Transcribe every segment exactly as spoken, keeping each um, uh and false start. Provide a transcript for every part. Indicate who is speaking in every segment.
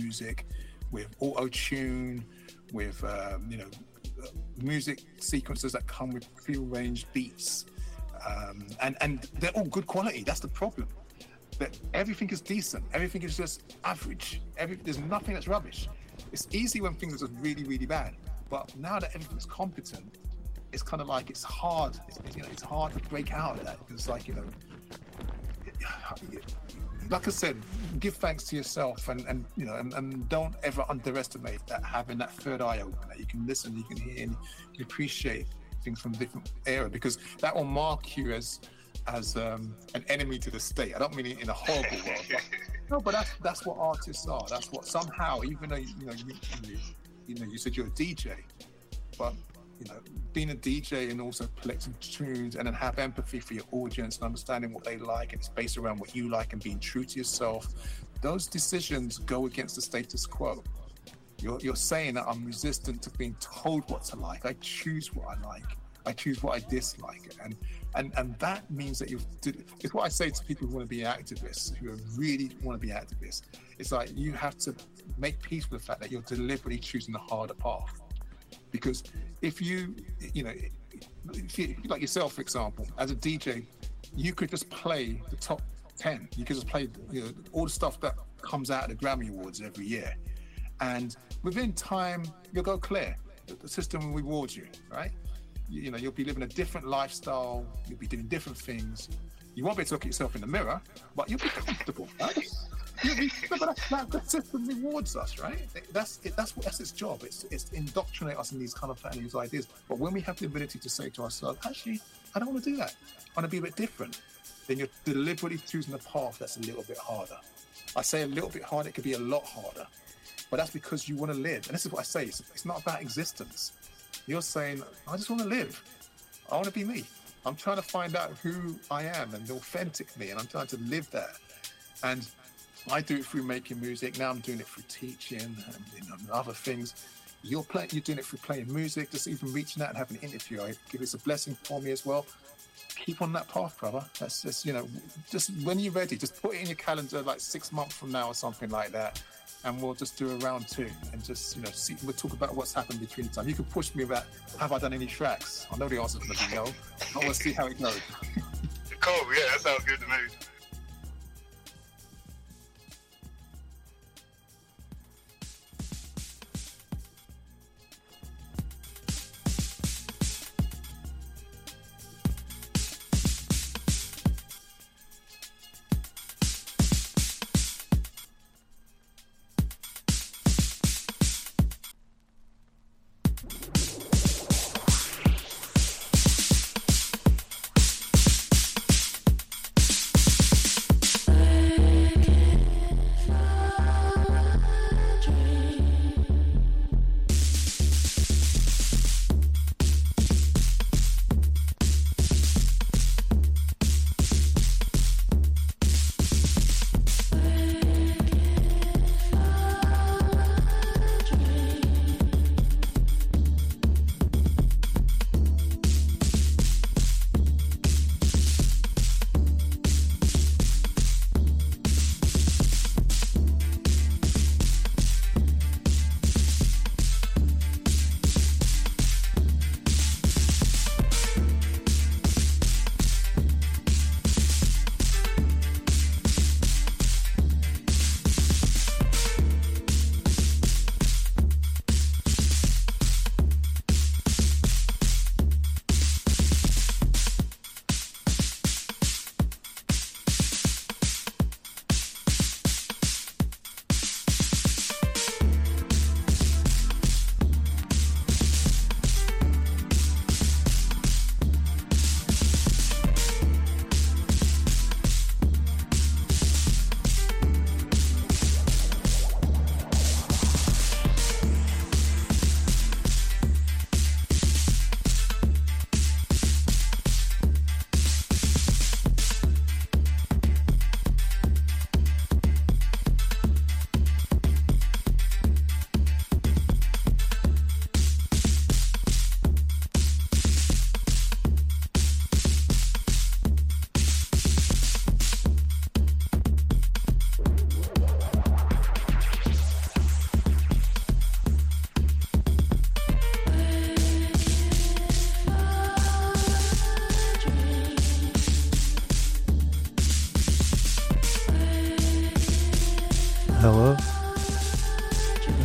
Speaker 1: music with auto-tune, with um, you know, music sequences that come with prearranged beats, um, and and they're all good quality. That's the problem. That everything is decent, everything is just average. Every, there's nothing that's rubbish. It's easy when things are really, really bad, but now that everything's competent, it's kind of like it's hard. It's, you know, it's hard to break out of that. It's like, you know, like I said, give thanks to yourself, and, and you know, and, and don't ever underestimate that, having that third eye open, that you can listen, you can hear, and you can appreciate things from different era, because that will mark you as as um, an enemy to the state. I don't mean it in a horrible way, but no, but that's that's what artists are. That's what somehow, even though you, you know you, you you know you said you're a D J, but you know, being a D J and also collecting tunes and then have empathy for your audience and understanding what they like, and it's based around what you like and being true to yourself, those decisions go against the status quo. You're, you're saying that I'm resistant to being told what to like. I choose what I like. I choose what I dislike. And and, and that means that you've... It's what I say to people who want to be activists, who really want to be activists. It's like you have to make peace with the fact that you're deliberately choosing the harder path. Because if you, you know, if you, like yourself, for example, as a D J, you could just play the top ten. You could just play, you know, all the stuff that comes out of the Grammy Awards every year. And within time, you'll go clear. The system will reward you, right? You, you know, you'll be living a different lifestyle. You'll be doing different things. You won't be able to look at yourself in the mirror, but you'll be comfortable, right? But that, that, that system rewards us, right? That's it, that's what that's its job. It's it's to indoctrinate us in these kind of these ideas. But when we have the ability to say to ourselves, actually, I don't want to do that. I want to be a bit different. Then you're deliberately choosing a path that's a little bit harder. I say a little bit harder. It could be a lot harder, but that's because you want to live. And this is what I say. It's, it's not about existence. You're saying, I just want to live. I want to be me. I'm trying to find out who I am and the authentic me, and I'm trying to live that. And I do it through making music. Now I'm doing it through teaching and, you know, and other things. You're playing. You're doing it through playing music. Just even reaching out and having an interview. I give it's a blessing for me as well. Keep on that path, brother. That's just, you know, just when you're ready, just put it in your calendar, like six months from now or something like that, and we'll just do a round two and just, you know, see. We'll talk about what's happened between the time. You can push me about, have I done any tracks? I know the answer's going to be no. I want to see how it goes.
Speaker 2: Cool. Yeah, that sounds good to me.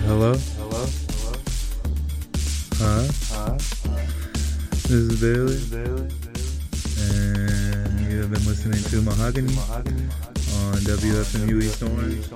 Speaker 3: Hello? Hello? Hello? Huh? Huh? This is Bailey. And you have been listening to Mahogany on W F M U East Orange,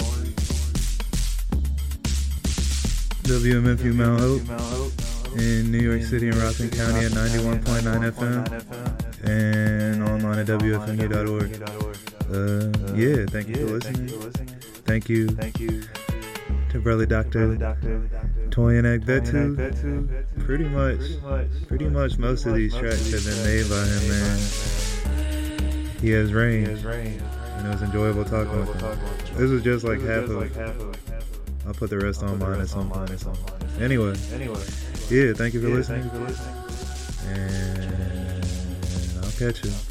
Speaker 3: W M F U Mount Hope in New York City and Rockland County at ninety-one point nine F M and online at W F M U dot org. Uh, yeah, thank you for listening. Thank you to Brother Doctor Toyin Agbetu. Pretty much, pretty much most of these tracks have been made by him, man. He has range, and it was enjoyable talking with him. This was just like half of it. I'll put the rest on mine at some point. Anyway, yeah, thank you for listening, and I'll catch you.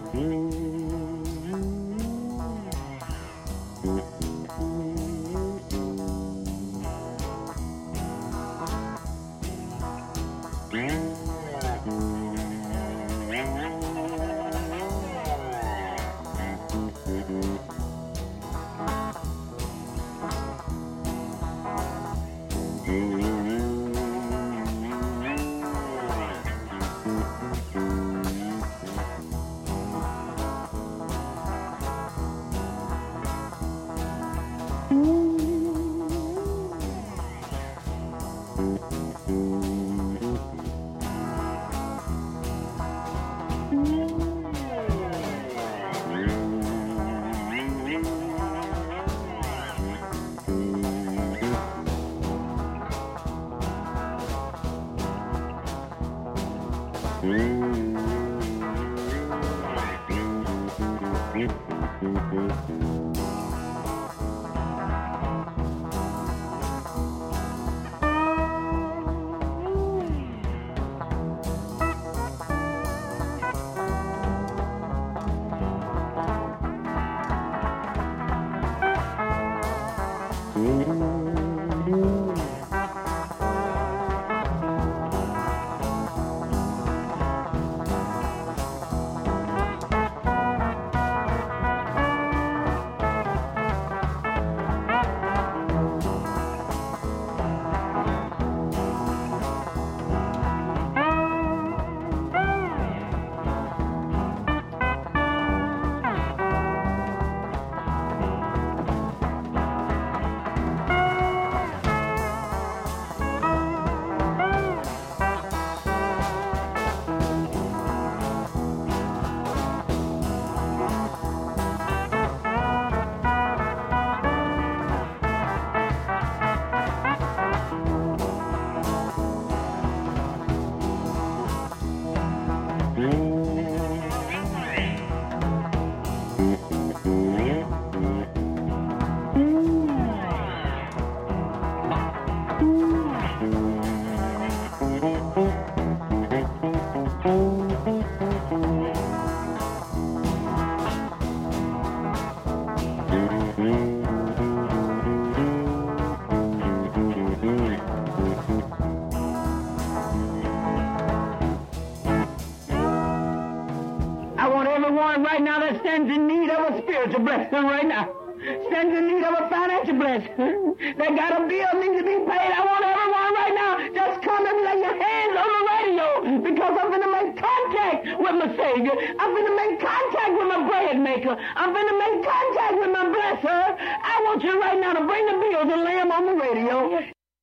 Speaker 4: Right now that stands in need of a spiritual blessing right now. Stands in need of a financial blessing. They got a bill needs to be paid. I want everyone right now just come and lay your hands on the radio because I'm going to make contact with my Savior. I'm going to make contact with my bread maker. I'm going to make contact with my blesser. I want you right now to bring the bills and lay them on the radio.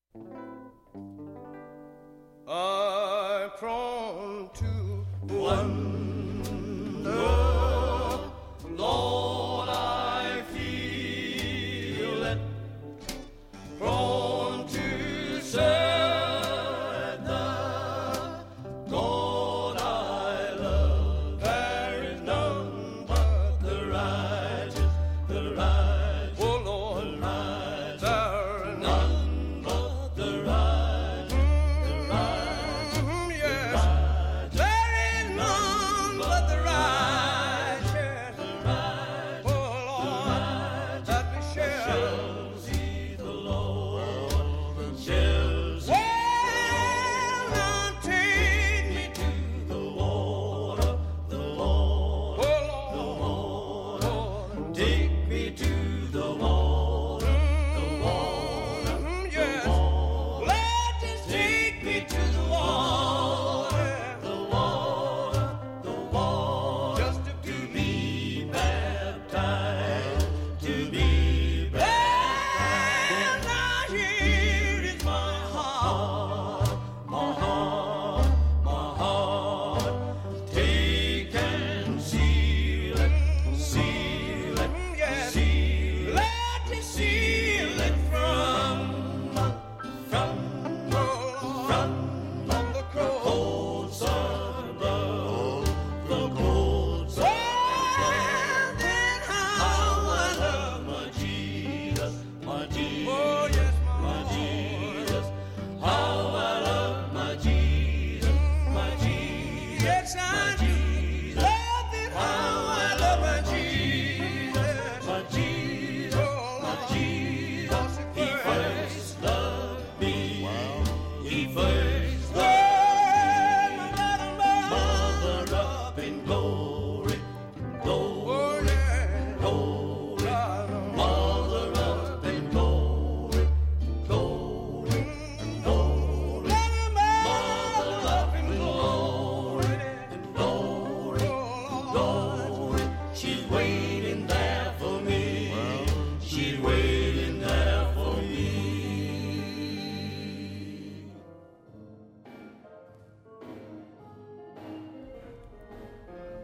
Speaker 5: I'm prone to wonder. Lord, I feel it, prone to say the God I love. There is none but the righteous, the righteous. Oh Lord, the righteous. There is none but the righteous, the righteous. Yes, there is none.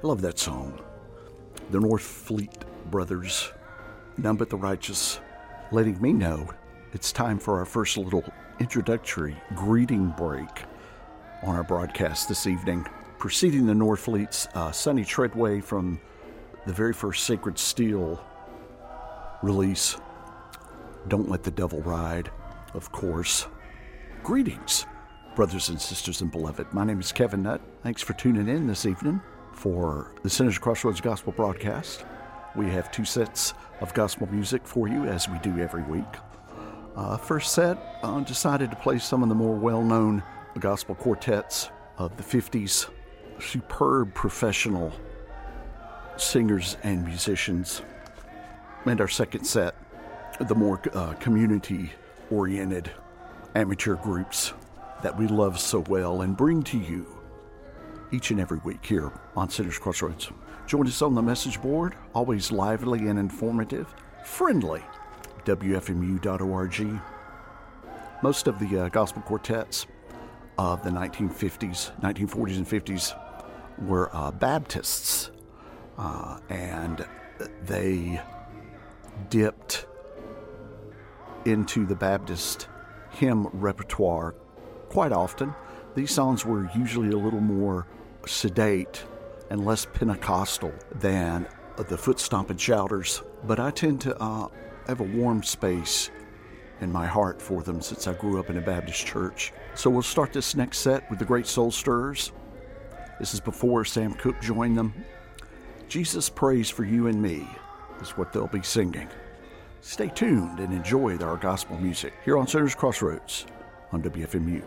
Speaker 6: Love that song. The North Fleet Brothers, None But the Righteous, letting me know it's time for our first little introductory greeting break on our broadcast this evening. Preceding the North Fleet's uh, Sonny Treadway from the very first Sacred Steel release, Don't Let the Devil Ride, of course. Greetings, brothers and sisters and beloved. My name is Kevin Nutt. Thanks for tuning in this evening for the Sinners Crossroads Gospel broadcast. We have two sets of gospel music for you, as we do every week. Uh, first set, I uh, decided to play some of the more well-known gospel quartets of the fifties. Superb professional singers and musicians. And our second set, the more uh, community-oriented amateur groups that we love so well and bring to you each and every week here on Sinners Crossroads. Join us on the message board, always lively and informative, friendly, W F M U dot org. Most of the uh, gospel quartets of the nineteen fifties, nineteen forties and fifties were uh, Baptists, uh, and they dipped into the Baptist hymn repertoire quite often. These songs were usually a little more sedate and less Pentecostal than the foot stomping shouters, but I tend to uh, have a warm space in my heart for them since I grew up in a Baptist church. So we'll start this next set with the Great Soul Stirrers. This is before Sam Cooke joined them. Jesus Prays for You and Me is what they'll be singing. Stay tuned and enjoy our gospel music here on Sinners Crossroads on W F M U.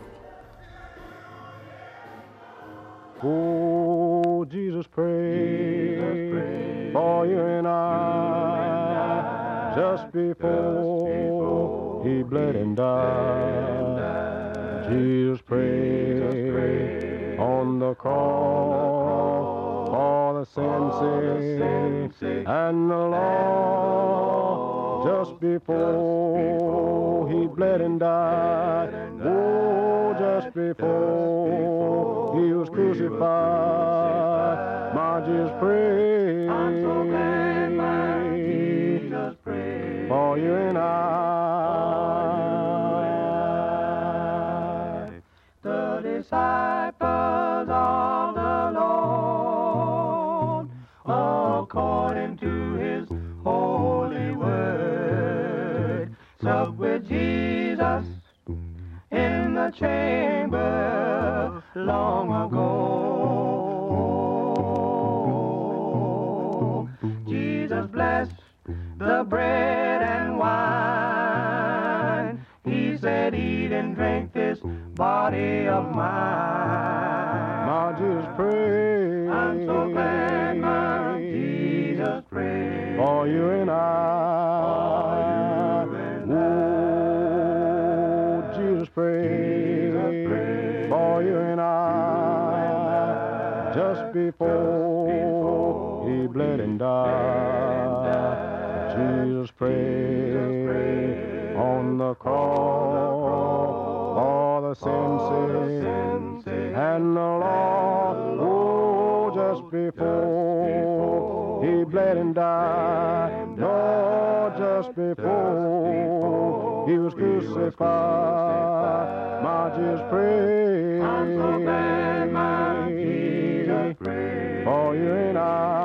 Speaker 7: Oh, Jesus pray, Jesus pray for you and I, just before, just before he bled and died. Jesus pray, Jesus pray on the cross for the sin sick and the law, just before he bled and died. Oh, just before he was crucified, my Jesus pray, I'm so glad my Jesus pray for you and I. The disciples of the Lord, according to his holy word, supped with Jesus in the chamber long ago. Jesus blessed the bread and wine. He said, eat and drink this body of mine. My Jesus pray, I'm so glad my Jesus pray for you and I. For you and I. Oh, Jesus pray, Jesus pray for you and I, just before he bled and died. Jesus pray on the cross for the sin sick and the law. Oh, just before he bled and died. No, just before he was crucified. My Jesus pray, I'm so glad my Jesus pray for you and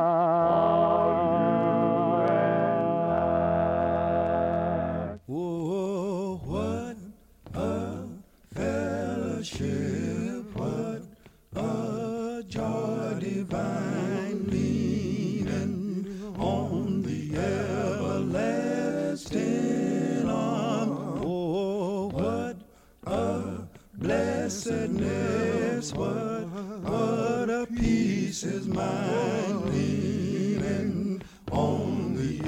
Speaker 7: I.
Speaker 5: Oh, what a fellowship, what a joy divine, leaning on the everlasting arm. Oh, what a blessedness, what, what a peace is mine, leaning on the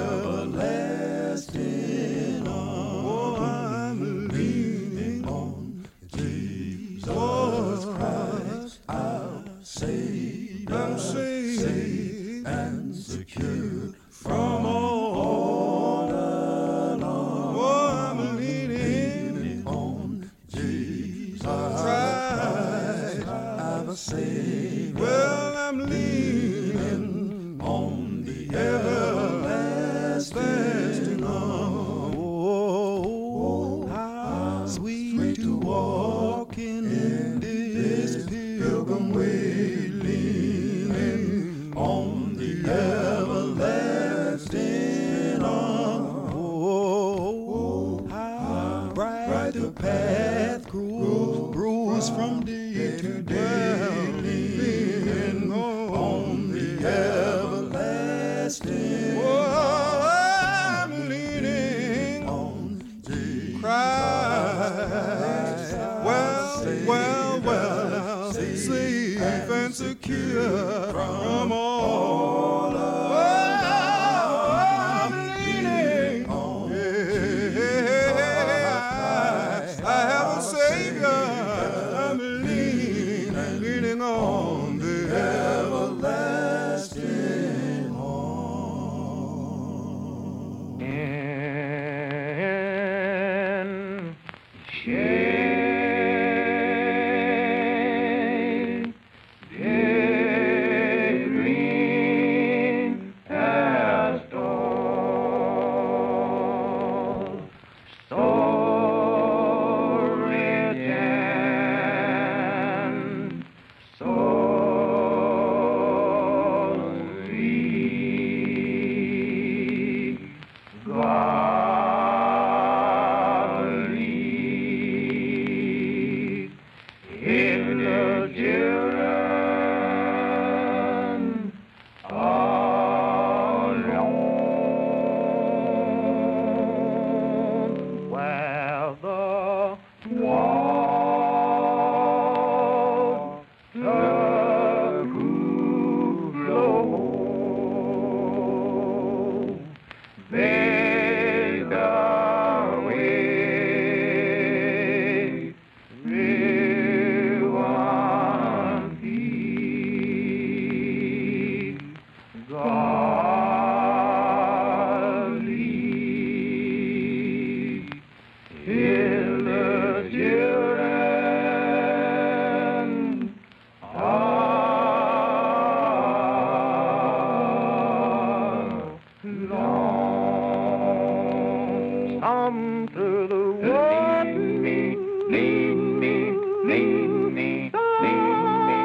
Speaker 5: everlasting arm. Oh, I'm leaning on Jesus Christ, our Savior, saved and secure from all alarm. Oh, I'm leaning on Jesus Christ, our Savior. Well, I'm leaning
Speaker 7: shade, dead green as stone, so rich and so sweet. God lead in the children alone, where the water could flow. Make a way, live on peace. God lead, heal the children alone. Some through the water, lead me, lead me, lead me, lead me,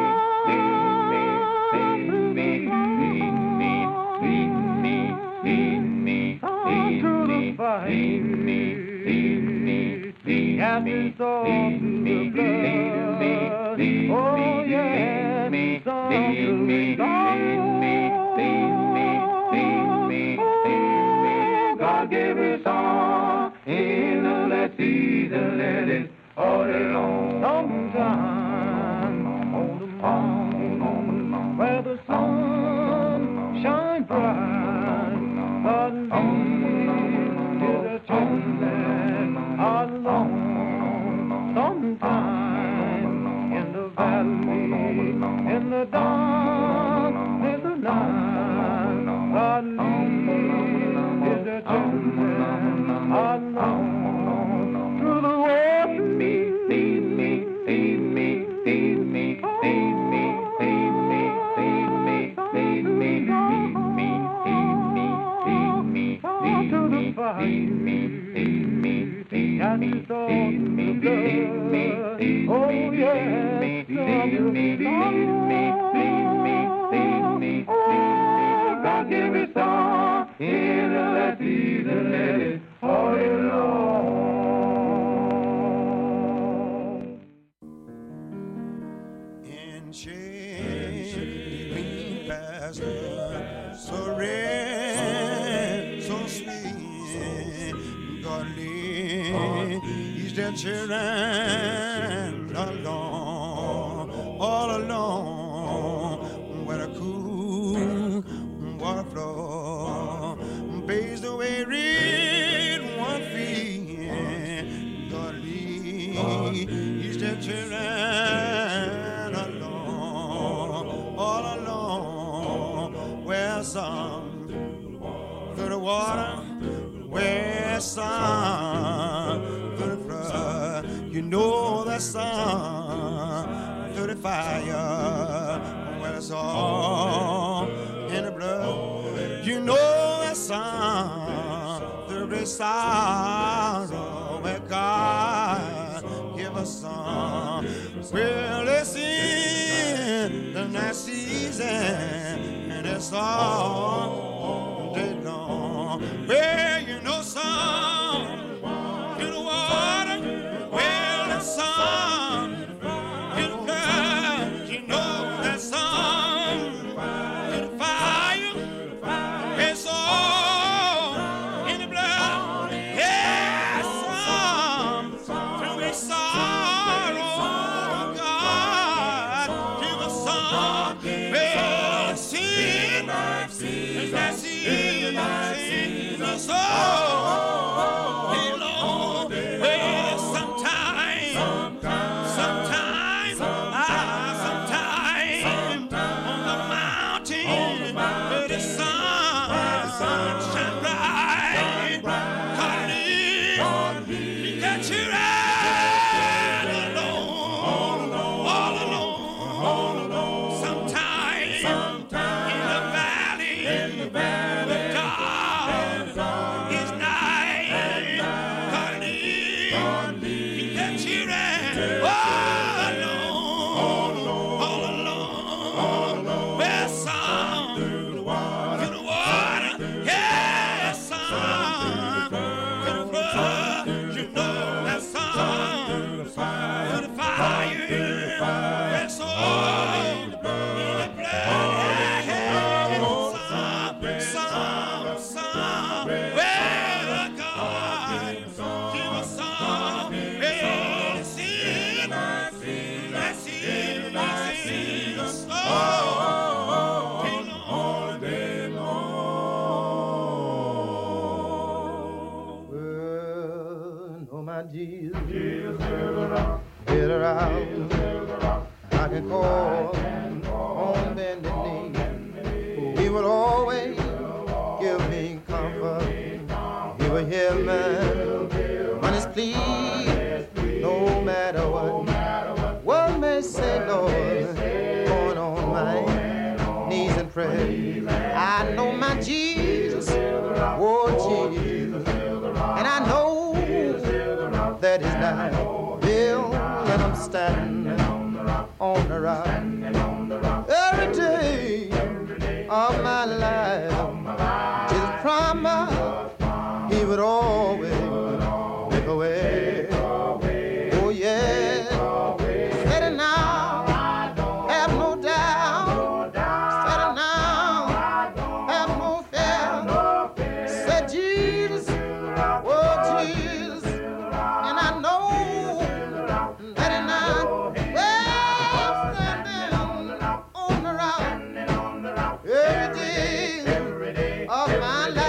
Speaker 7: lead me, lead me, lead me, lead me, lead me, lead me, lead me, lead me, lead me, lead me, lead me, lead me, oh yeah, lead me, lead me, lead me, lead me, lead me, lead me. God gave us all in the last season, let it all alone. Sometime on the mountain where the sun shines bright, but leave the children alone. Sometime in the valley, in the dark, in the night, but leave the children alone. Through the water, lead me, lead me, lead me, lead me, lead me, lead me, lead me, lead me, lead me, lead me, lead me, lead me, lead me, lead me, lead me, lead me, lead me, oh yeah, lead me, lead me, lead me, lead me, lead me, lead me. God give us all in the last season, let it all alone.
Speaker 8: In shade, green pasture, so red, so sweet. God leads their children alone, all alone, where the cool water flow, bathes the wearied one feet. God leads their children alone, all alone, where some through the water, where some through the flood. You know that some through the fire, where it's all in the blood. You know that some through the sorrow, where God give us some. Well, it's in the night season, and it's all day long. Well, you know some through the water, well, it's some in the blood. You know that some in the fire, it's all in the blood. Yes, some through the sorrow, God give us some. Well, it's in the night season, the soul.
Speaker 9: I can call on bended knee. He will always give me comfort. He will hear me when it's pleased, no matter what. What may say, Lord, going on my knees and pray. I know my Jesus, oh Jesus, and I know that He's not built, and I'm standing on the rock. Every day of my life, Jesus promised He would always make a way. Oh yeah, said it now, have no doubt. Said it now, have no fear. Said Jesus, oh Jesus, and I know that it now. Well, standing on the rock every day of my life.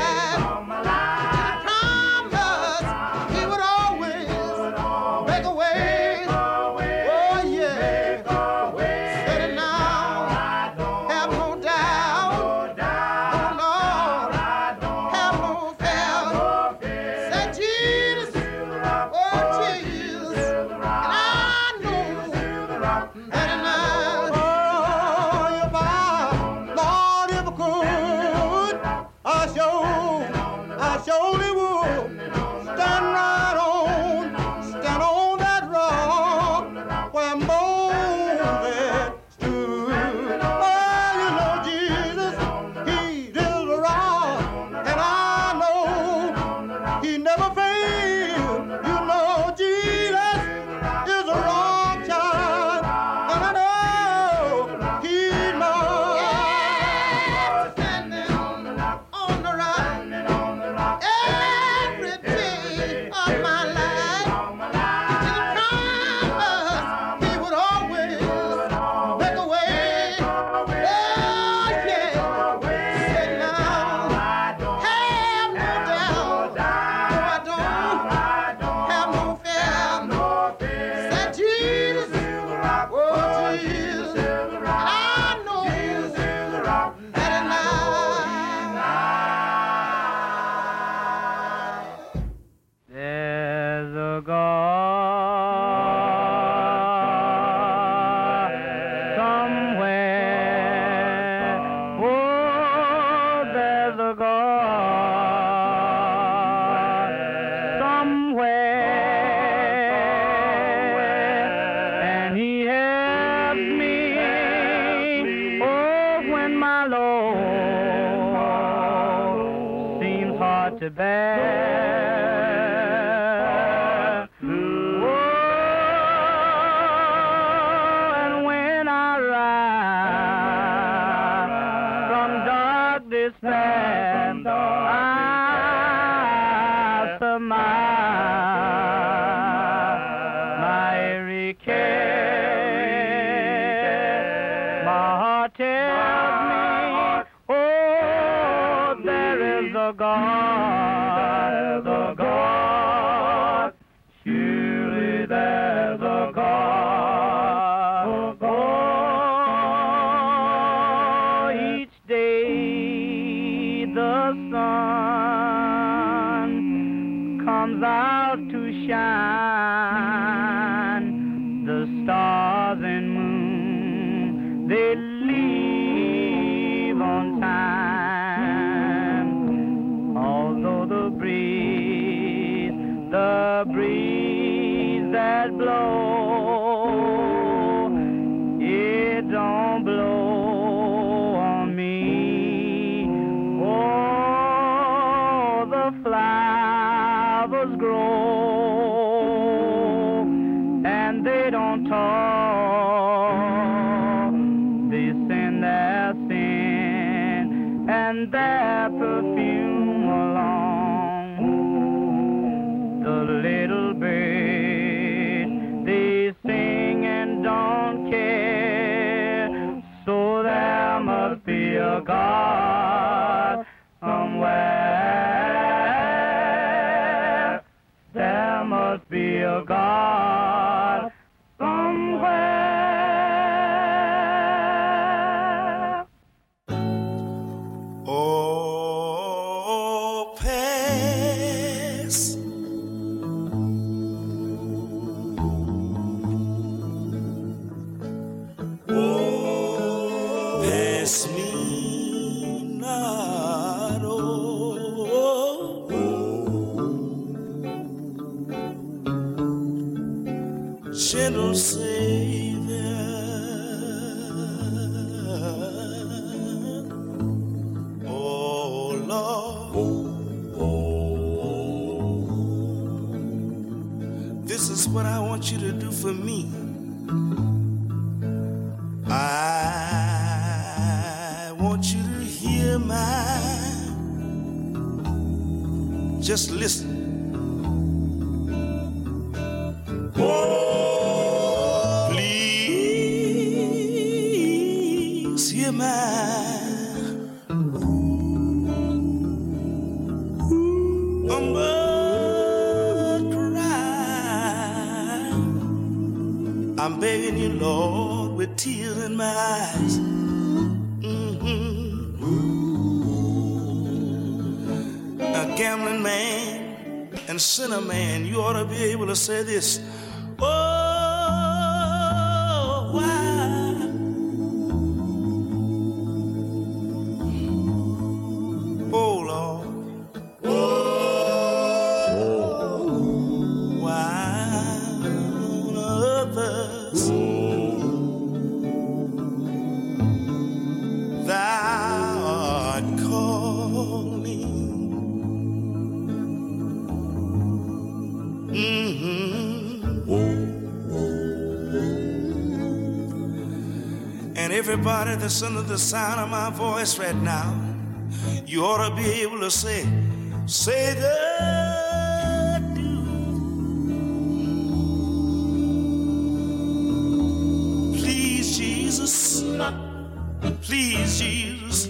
Speaker 10: To bear. Oh, and when I rise from dark despair, I surmise my every care. My heart tells me, oh, there is a God. Shine the stars and moon, they leave on time. the breeze that blows, it don't blow on me. Oh, the flowers grow and they don't talk. They send their sin and their perfume along. The little birds, they sing and don't care. So there must be a God somewhere. There must be a God somewhere.
Speaker 8: Oh, pass. Oh, pass me not. Oh, gentle Savior. Oh, Lord. This is what I want you to do for me. I want you to hear my. Just listen. Oh, please hear my humble cry. I'm begging you, Lord, with tears in my eyes. Mm-hmm. A gambling man and sinner man, you ought to be able to say this. Oh, why? Oh, Lord. Oh, why on others thou art calling? Mm-hmm. And everybody that's under the sound of my voice right now, you ought to be able to say, say the do. Please, Jesus. Please, Jesus.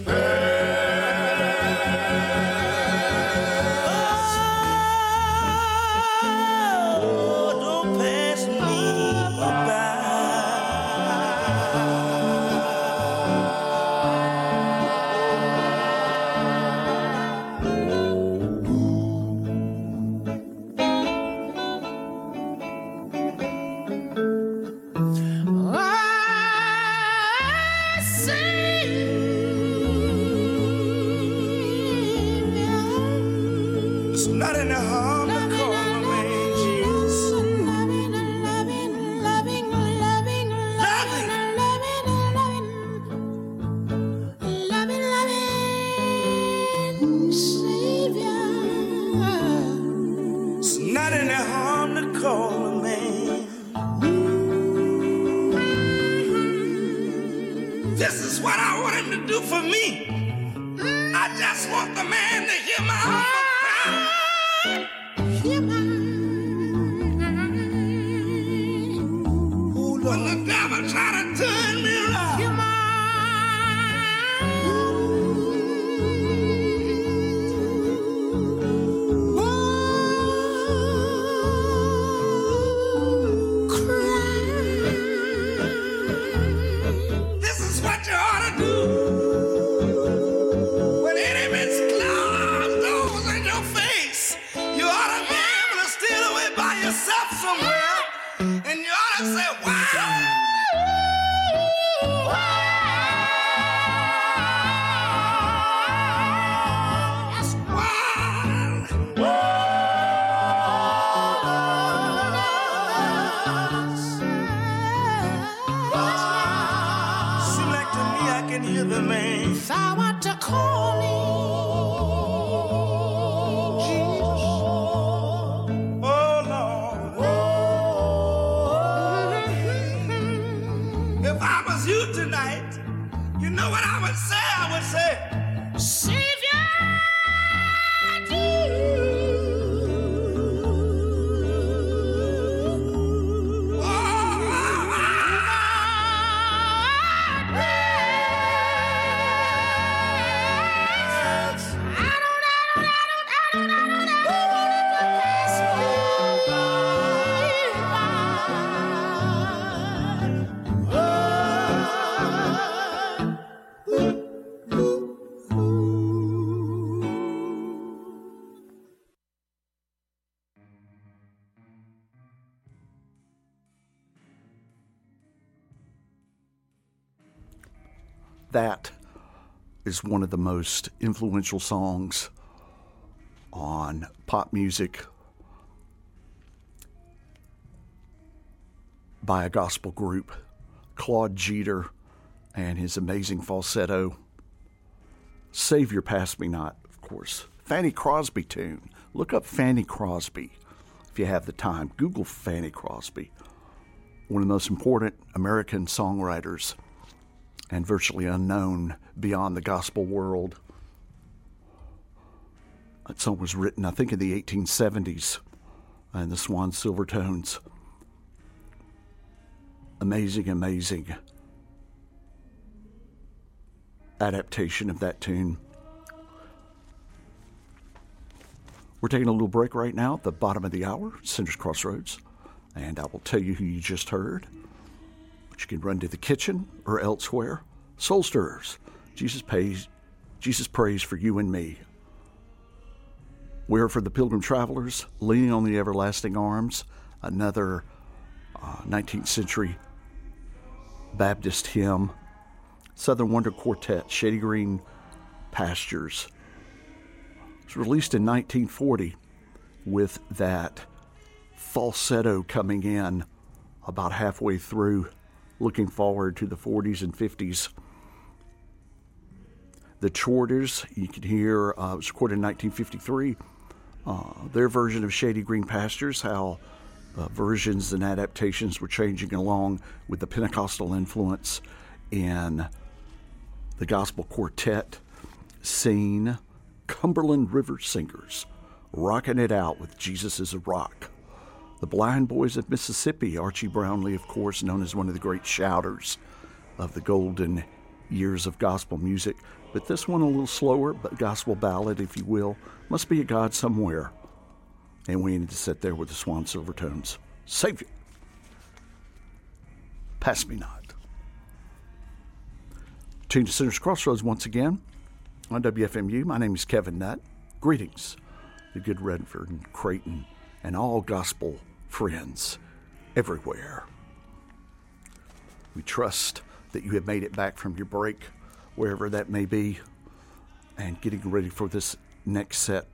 Speaker 8: Somewhere, and you ought to say, wow! know what I would say? I would say, Savior,
Speaker 6: that is one of the most influential songs on pop music by a gospel group. Claude Jeter and his amazing falsetto. Savior, Pass Me Not, of course. Fanny Crosby tune. Look up Fanny Crosby if you have the time. Google Fanny Crosby. One of the most important American songwriters and virtually unknown beyond the gospel world. That song was written, I think, in the eighteen seventies, and the Swan Silvertones. Amazing, amazing adaptation of that tune. We're taking a little break right now at the bottom of the hour, Center's Crossroads, and I will tell you who you just heard. But you can run to the kitchen or elsewhere. Soul Stirrers. Jesus pays, Jesus prays for you and me. We're for the Pilgrim Travelers, Leaning on the Everlasting Arms, another uh, nineteenth century Baptist hymn. Southern Wonder Quartet, Shady Green Pastures. It was released in nineteen forty with that falsetto coming in about halfway through, looking forward to the forties and fifties. The Chorders, you can hear, uh, it was recorded in nineteen fifty-three. Uh, their version of Shady Green Pastures, how uh, versions and adaptations were changing along with the Pentecostal influence in the gospel quartet scene. Cumberland River Singers, rocking it out with Jesus is a Rock. The Blind Boys of Mississippi, Archie Brownlee, of course, known as one of the great shouters of the golden years of gospel music. But this one a little slower, but gospel ballad, if you will. Must be a God somewhere. And we need to sit there with the Swan Silvertones. Savior, Pass Me Not. Tune to Center's Crossroads once again on W F M U. My name is Kevin Nutt. Greetings, the good Redford and Creighton and all gospel friends everywhere. We trust that you have made it back from your break, wherever that may be, and getting ready for this next set.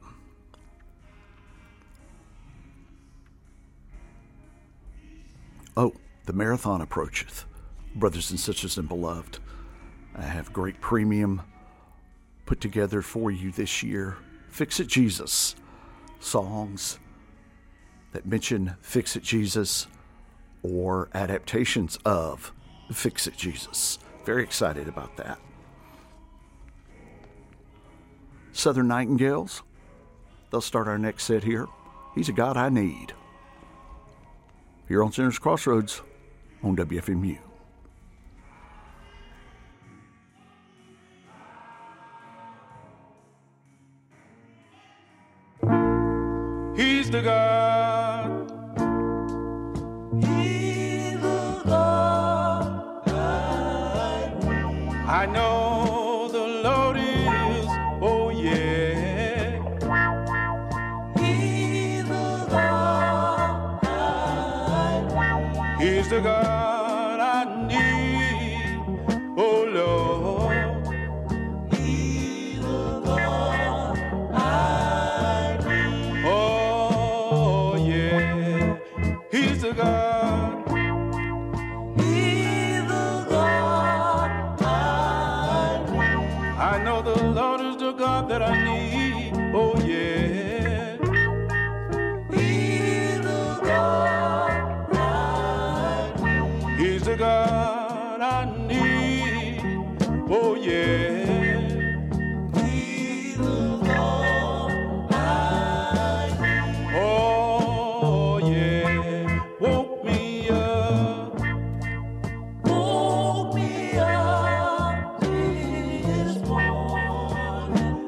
Speaker 6: Oh, the marathon approacheth. Brothers and sisters and beloved, I have great premium put together for you this year. Fix It Jesus. Songs that mention Fix It Jesus or adaptations of Fix It Jesus. Very excited about that. Southern Nightingales, they'll start our next set here. He's a God I Need. Here on Center's Crossroads on W F M U.
Speaker 7: He's the God. He's the God I need. I know the Lord is, oh yeah. He's the God I need. He's the God I need, oh Lord. He's the God I need. Oh yeah. He's the God. He's the God I need. I know the Lord is the God that I need. Oh yeah. He's the God I need. He's the God I need. Oh yeah.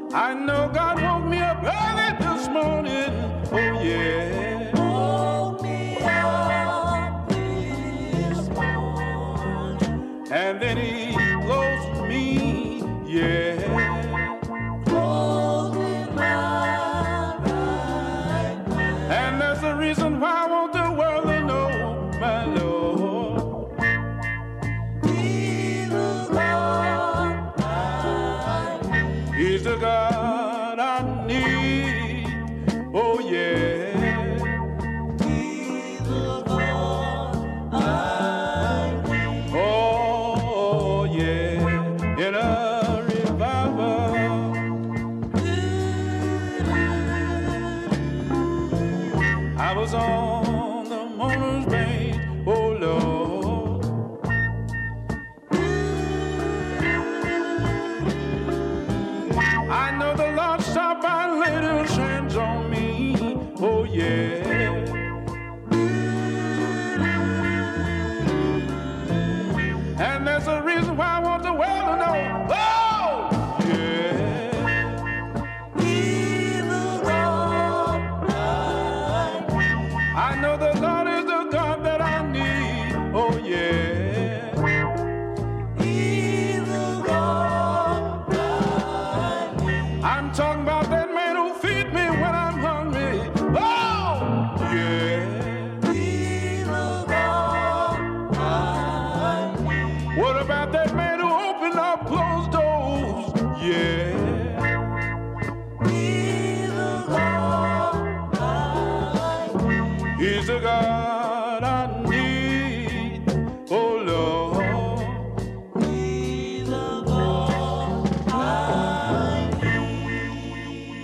Speaker 7: I know God woke me up early this morning. Oh yeah.
Speaker 5: Woke me up this morning.
Speaker 7: And then he closed me, yeah.
Speaker 5: Closed in my right mind.
Speaker 7: And that's the reason why I want the world to know, my Lord. He's the God I need. Oh yeah.
Speaker 5: He's the God I need.
Speaker 7: Oh yeah. In a revival. I was on the motor's range. Oh Lord. I know the Lord stopped by and laid his hands on me. Oh yeah. And that's the reason why I want the world to know. Oh yeah.
Speaker 5: He's the God I need.
Speaker 7: I know the Lord is the God that I need. Oh yeah.
Speaker 5: He's the God I need.
Speaker 7: I'm talking about that man who feed me when I'm hungry. Oh yeah.
Speaker 5: He's the God I need.
Speaker 7: What about that man who opened up closed doors? Yeah.
Speaker 5: He's the God I need.
Speaker 7: He's the God I need. Oh Lord.
Speaker 5: He's the God I need.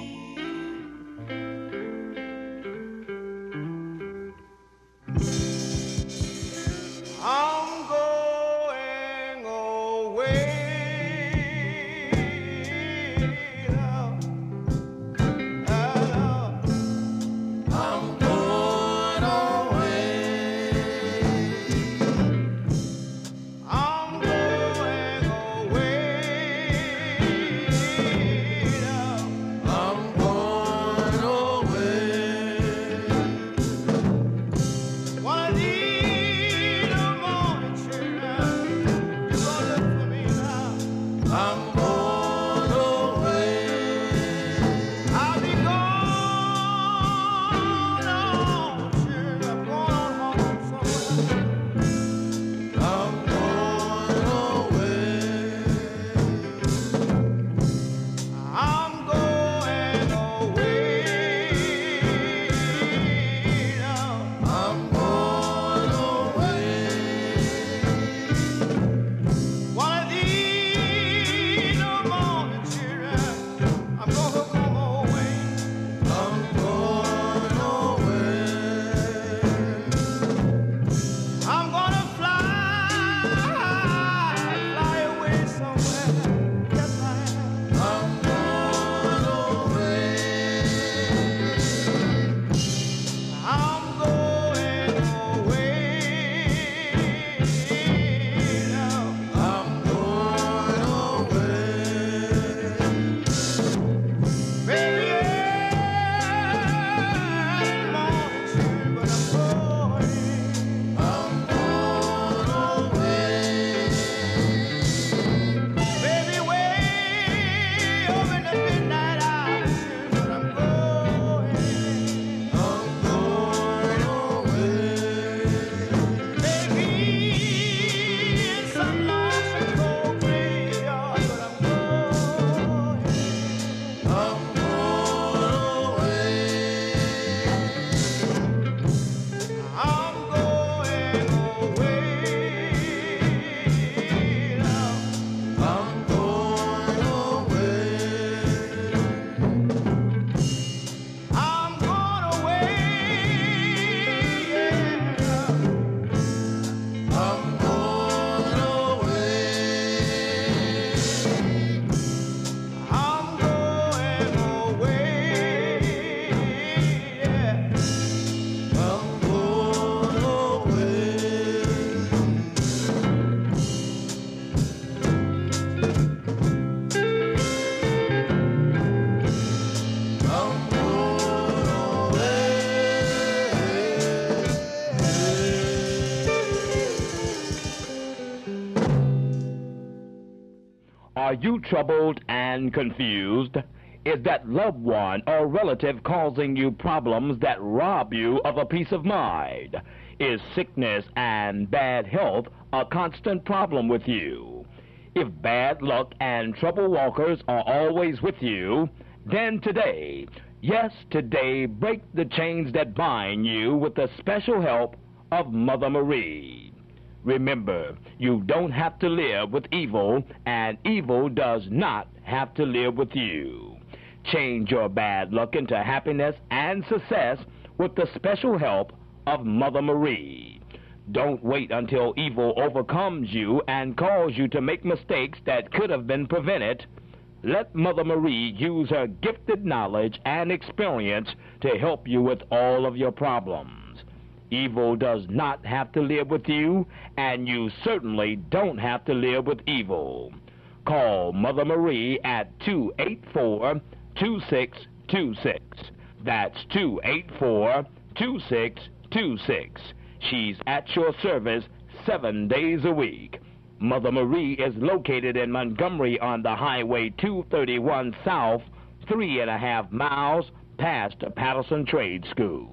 Speaker 11: Are you troubled and confused? Is that loved one or relative causing you problems that rob you of a peace of mind? Is sickness and bad health a constant problem with you? If bad luck and trouble walkers are always with you, then today, yes, today, break the chains that bind you with the special help of Mother Marie. Remember, you don't have to live with evil, and evil does not have to live with you. Change your bad luck into happiness and success with the special help of Mother Marie. Don't wait until evil overcomes you and causes you to make mistakes that could have been prevented. Let Mother Marie use her gifted knowledge and experience to help you with all of your problems. Evil does not have to live with you, and you certainly don't have to live with evil. Call Mother Marie at two eight four, two six two six. That's two eight four, two six two six. She's at your service seven days a week. Mother Marie is located in Montgomery on the Highway two thirty-one South, three and a half miles past Patterson Trade School.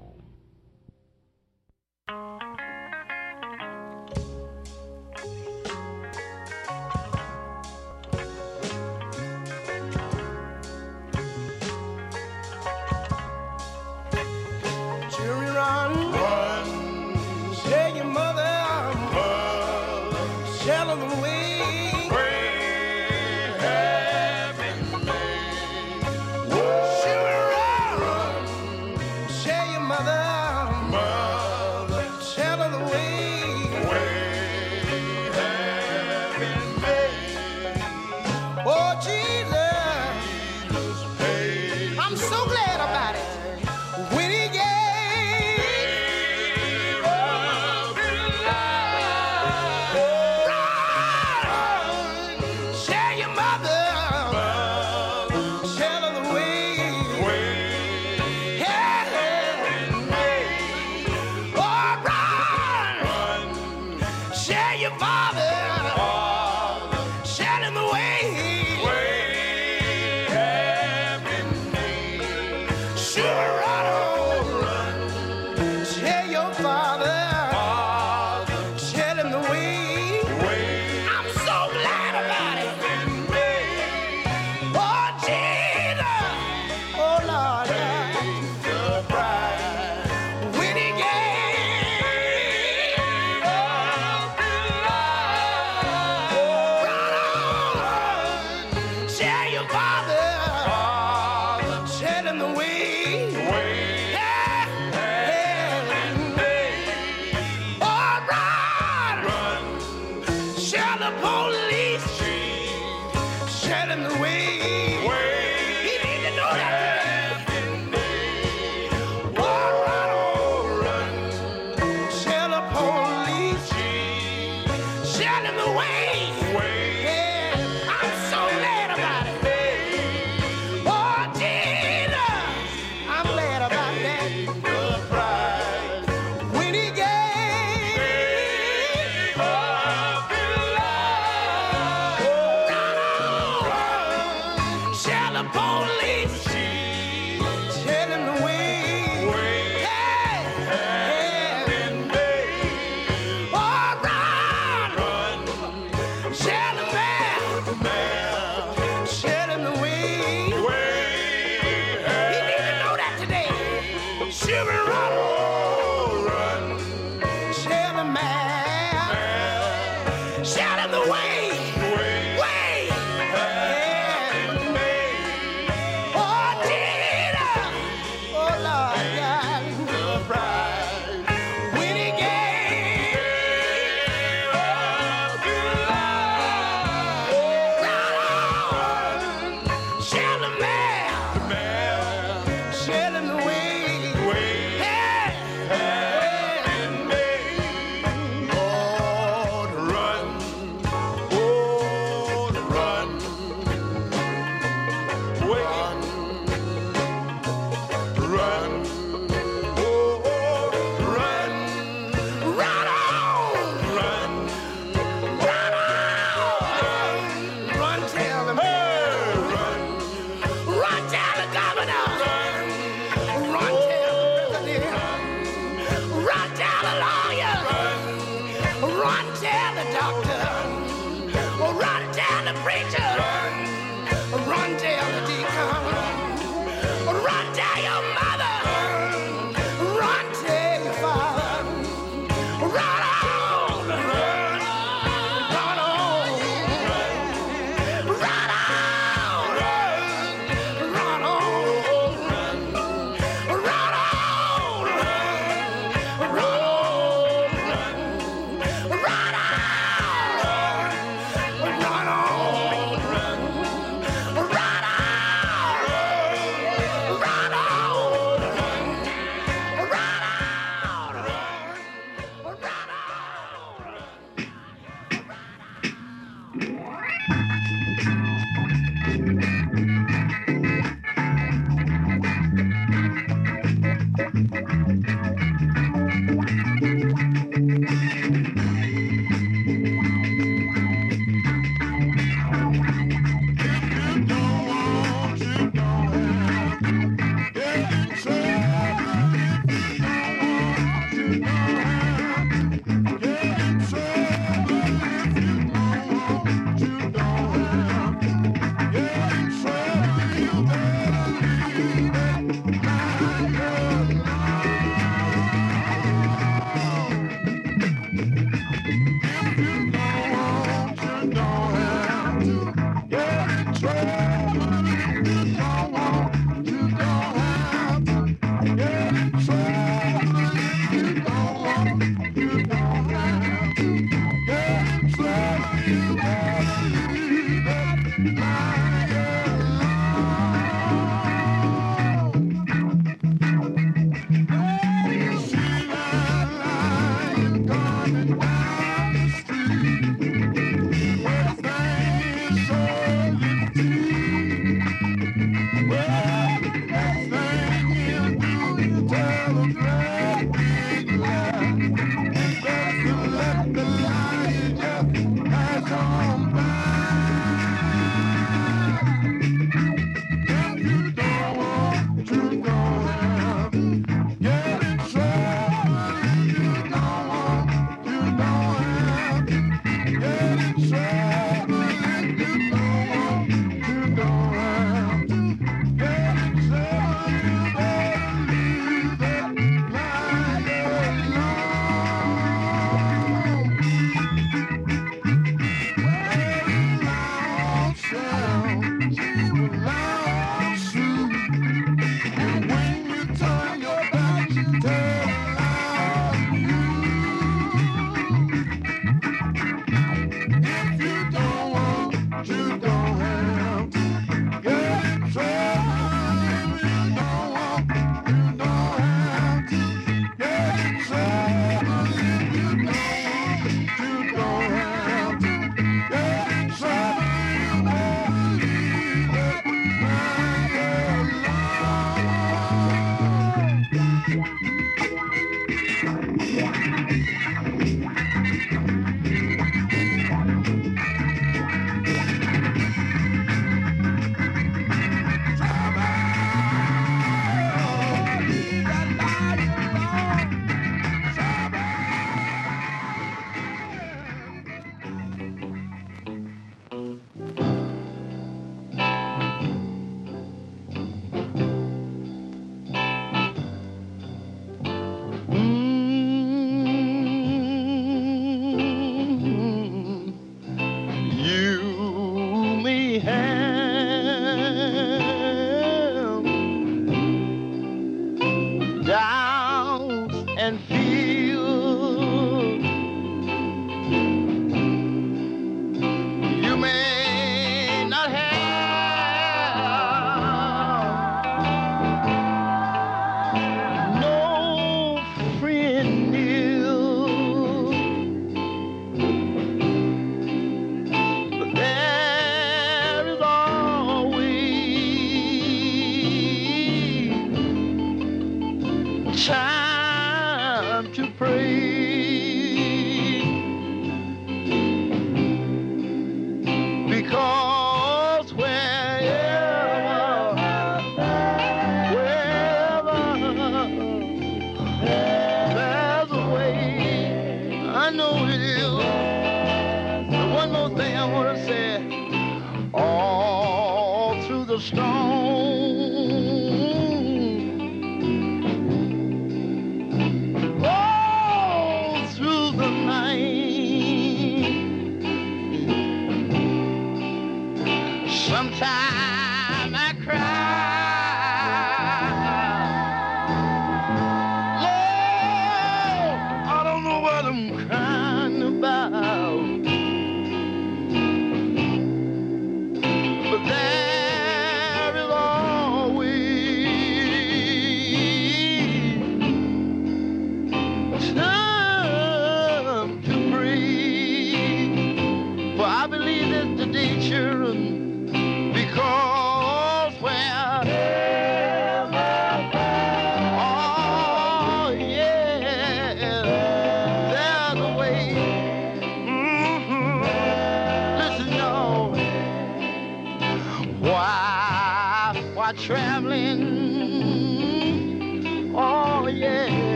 Speaker 9: Oh, yeah.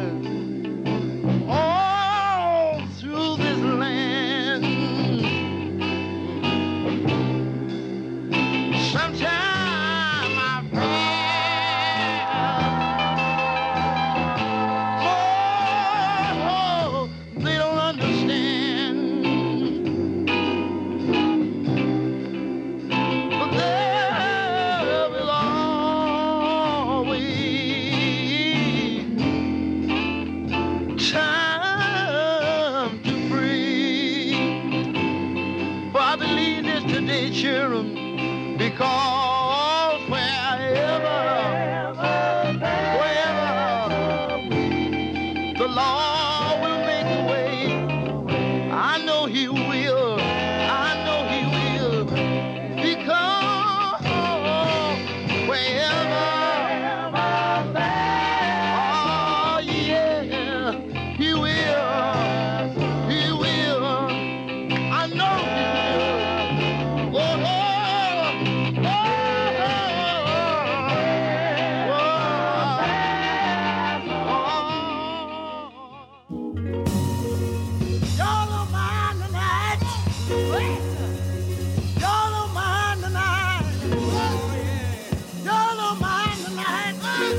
Speaker 9: All through this land. Sometimes I pray. Oh, they don't understand. But there will always time to breathe. For I believe this today, children, because wherever, wherever the Lord will make a way, I know He will. I know He will. Because wherever, oh yeah, He will. He will. I know He will. Oh, oh, oh, oh, oh. Y'all don't mind tonight. Y'all don't mind tonight. Y'all don't mind tonight.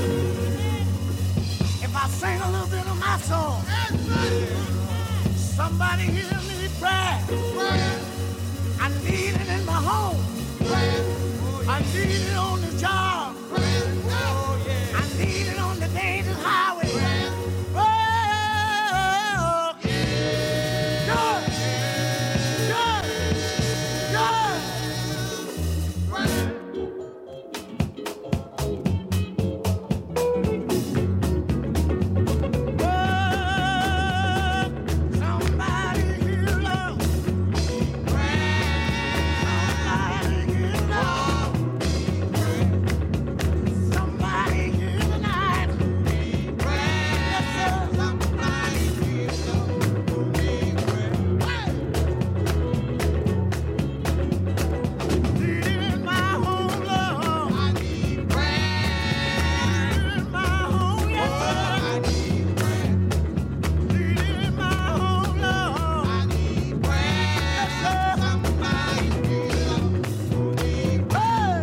Speaker 9: If I sing a little bit of my song, somebody hear me pray. I need it in my home. I need it on the job. I need it on the dangerous highway. Oh, good, somebody hear love. Somebody hear love. Somebody hear the night. Yes, sir. Somebody hear love. Need it in my home, Lord. I need prayer. Need it in my home, yes, sir. I need prayer. Need it in my home, Lord. I need prayer. Yes, sir. Somebody hear love. Need prayer.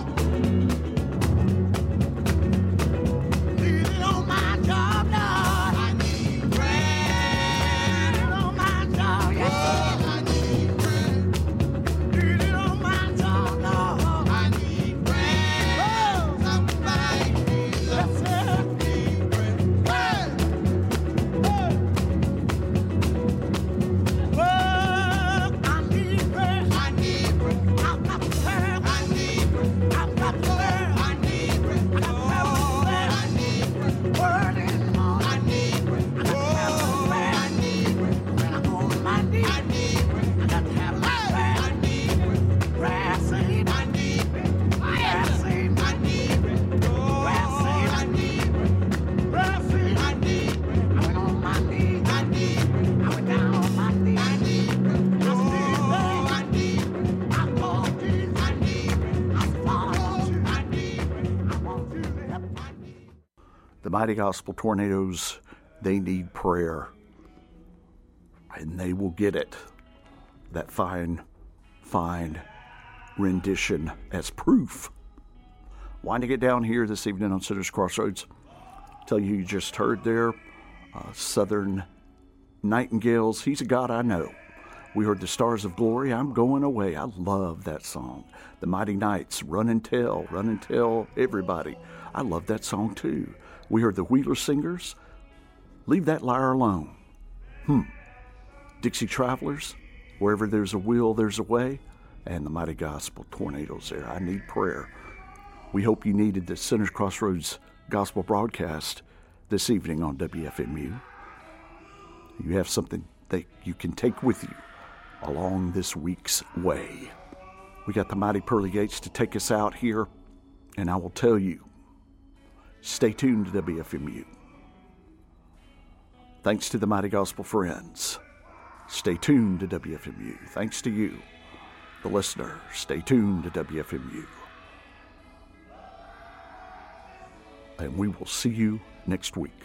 Speaker 9: Need it on my job, Lord. I need prayer. Need it on my job, yes, sir. I need prayer. Need it on my job, Lord. I need prayer. Somebody hear love. Yes, sir. Need prayer. Oh, I need prayer. I need prayer. I've got prayer. I need prayer. I've got prayer. I need prayer. I got prayer. I need prayer. Word in the morning. I need prayer. I got prayer. I need prayer. When I go on my knees. I need prayer. I got to have my prayer. I need prayer. Prayer save. I need prayer. Prayer save. I need prayer. Prayer save. I need prayer. Prayer save. I need prayer. I went on my knees. I need prayer. I went down on my knees. I need prayer. I stayed there. I need prayer. I called Jesus. I need prayer. I followed you. I need prayer. I want you to help me.
Speaker 6: The Mighty Gospel Tornadoes, they need prayer. And they will get it. That fine, fine rendition as proof. Winding it down here this evening on Sinners Crossroads. Tell you who you just heard there. Uh, Southern Nightingales, He's a God I Know. We heard the Stars of Glory, I'm Going Away. I love that song. The Mighty Knights, Run and Tell, Run and Tell Everybody. I love that song too. We heard the Wheeler Singers, Leave That Liar Alone. Hmm. Dixie Travelers, Wherever There's a Will, There's a Way. And the Mighty Gospel Tornadoes there. I Need Prayer. We hope you needed the Sinners Crossroads gospel broadcast this evening on W F M U. You have something that you can take with you along this week's way. We got the mighty Pearly Gates to take us out here, and I will tell you, stay tuned to W F M U. Thanks to the Mighty Gospel Friends. Stay tuned to W F M U. Thanks to you, the listener. Stay tuned to W F M U. and we will see you next week.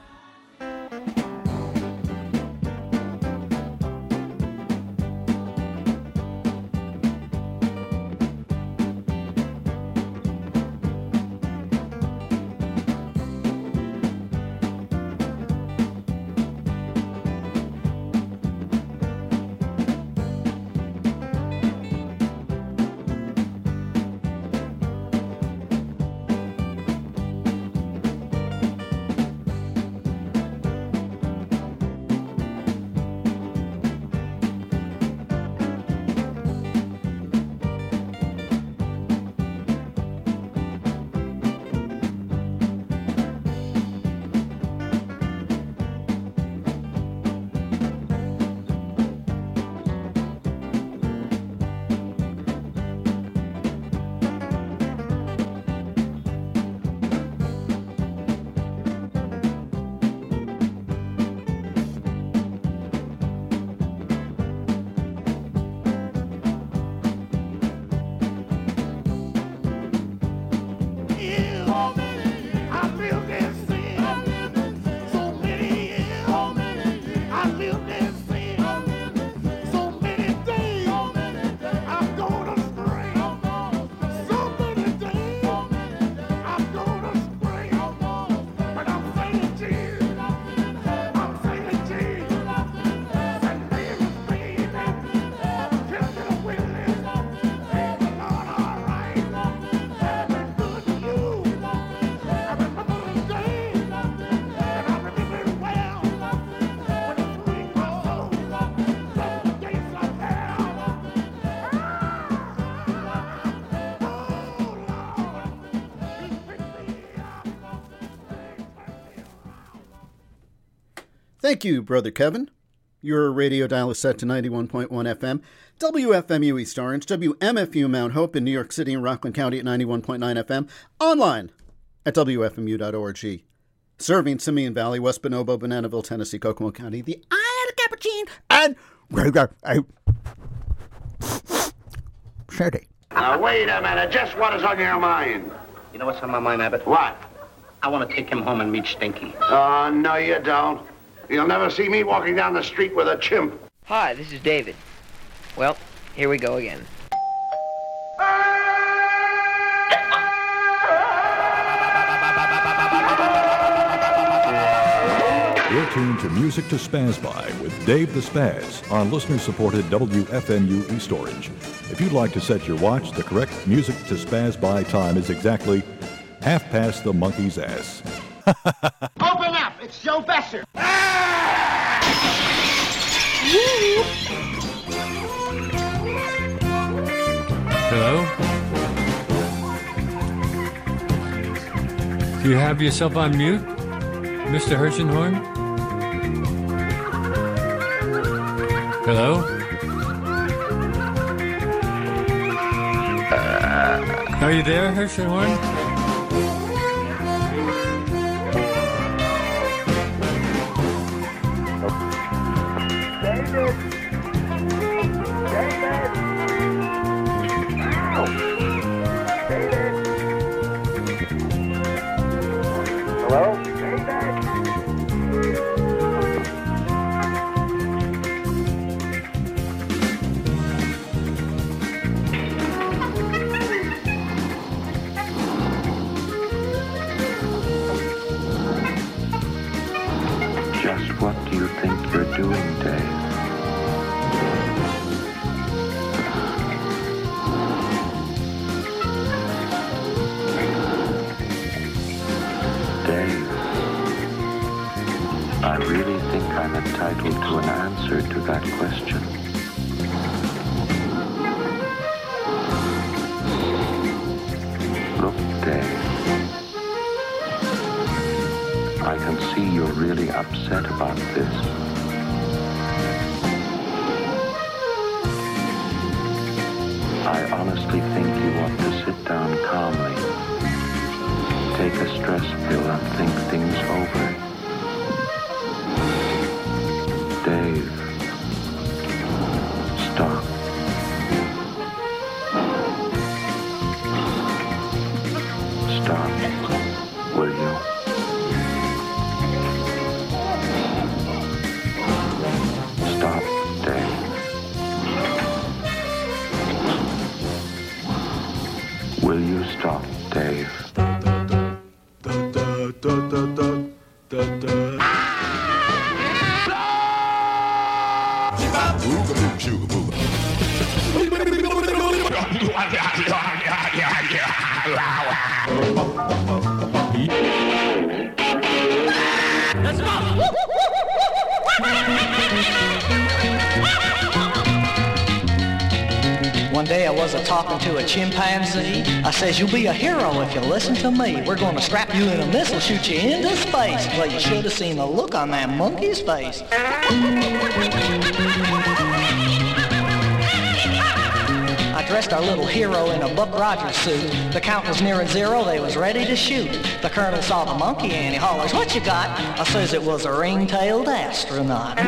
Speaker 12: Thank you, Brother Kevin. Your radio dial is set to ninety-one point one F M, W F M U East Orange, W M F U Mount Hope in New York City and Rockland County at ninety-one point nine F M, online at W F M U dot org. Serving Simeon Valley, West Bonobo, Bananaville, Tennessee, Kokomo County, the Eye of Capuchin, and City.
Speaker 13: Now, wait a minute. Just what is on your mind?
Speaker 14: You know what's on my mind, Abbott?
Speaker 13: What?
Speaker 14: I want to take him home and meet Stinky.
Speaker 13: Oh, no, you don't. You'll never see me walking down the street with a chimp.
Speaker 15: Hi, this is David. Well, here we go again.
Speaker 16: You're tuned to Music to Spaz By with Dave the Spaz on listener-supported W F M U East Orange. If you'd like to set your watch, the correct Music to Spaz By time is exactly half past the monkey's ass.
Speaker 9: Open up! It's Joe Besser!
Speaker 17: Hello? Do you have yourself on mute, Mister Hirschenhorn? Hello? Are you there, Hirschenhorn?
Speaker 18: Stop, will you? da da da da da.
Speaker 9: Let's go!
Speaker 19: One day I was a talking to a chimpanzee. I says, you'll be a hero if you listen to me. We're gonna strap you in a missile, shoot you into space. Well, you should have seen the look on that monkey's face. I dressed our little hero in a Buck Rogers suit. The count was nearing zero, they was ready to shoot. The colonel saw the monkey and he hollers, what you got? I says it was a ring-tailed astronaut.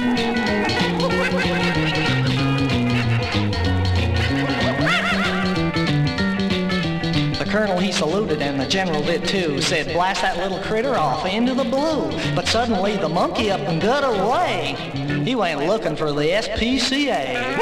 Speaker 19: The colonel, he saluted, and the general did too. Said, blast that little critter off into the blue. But suddenly the monkey up and got away. He went looking for the S P C A.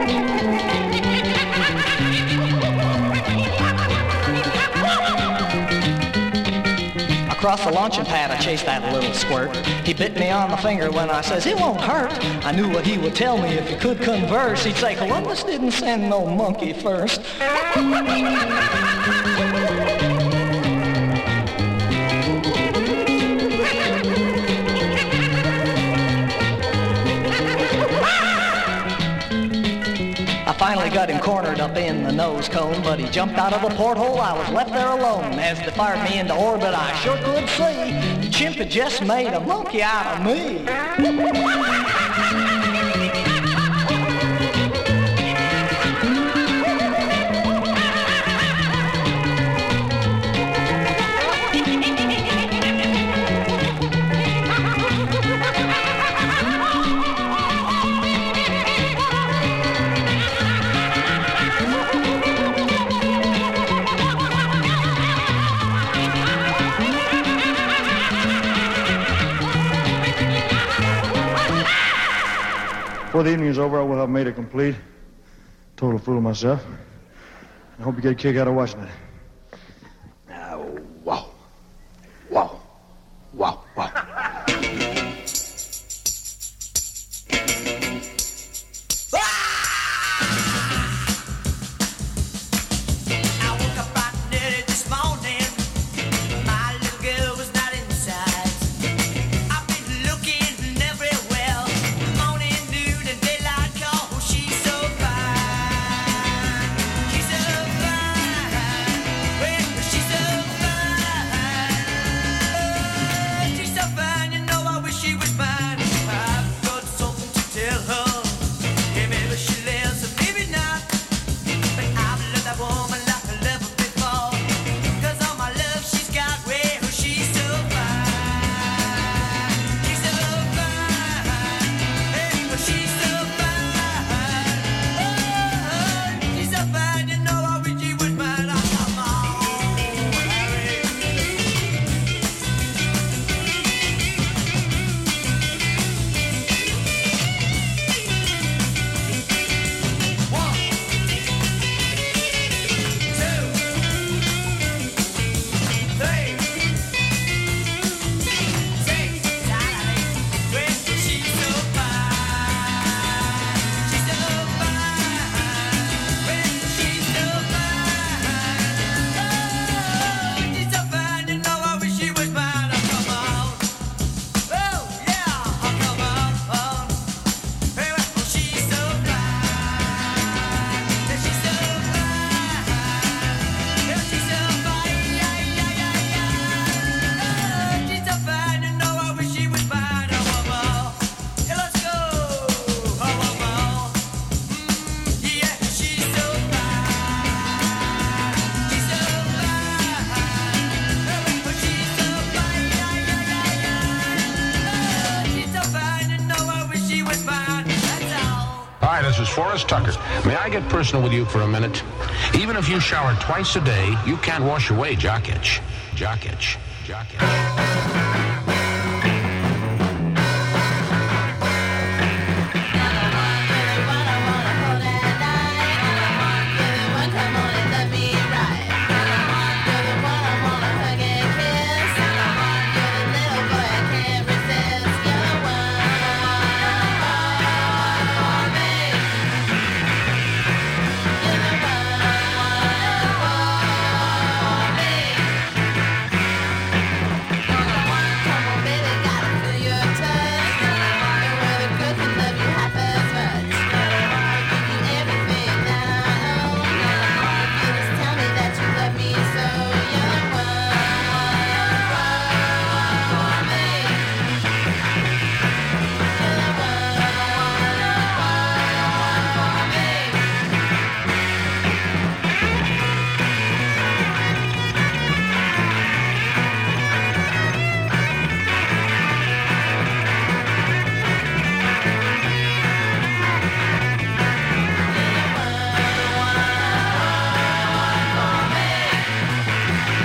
Speaker 19: Across the launching pad, I chased that little squirt. He bit me on the finger when I says, it won't hurt. I knew what he would tell me if he could converse. He'd say, Columbus didn't send no monkey first. I finally got him cornered up in the nose cone, but he jumped out of the porthole. I was left there alone. As they fired me into orbit, I sure could see the chimp had just made a monkey out of me.
Speaker 18: Before the evening is over, I will have made a complete, total fool of myself. I hope you get a kick out of watching it.
Speaker 13: Now, wow. Wow. Wow, wow.
Speaker 20: Forrest Tucker, may I get personal with you for a minute? Even if you shower twice a day, you can't wash away jock itch. Jock itch. Jock itch.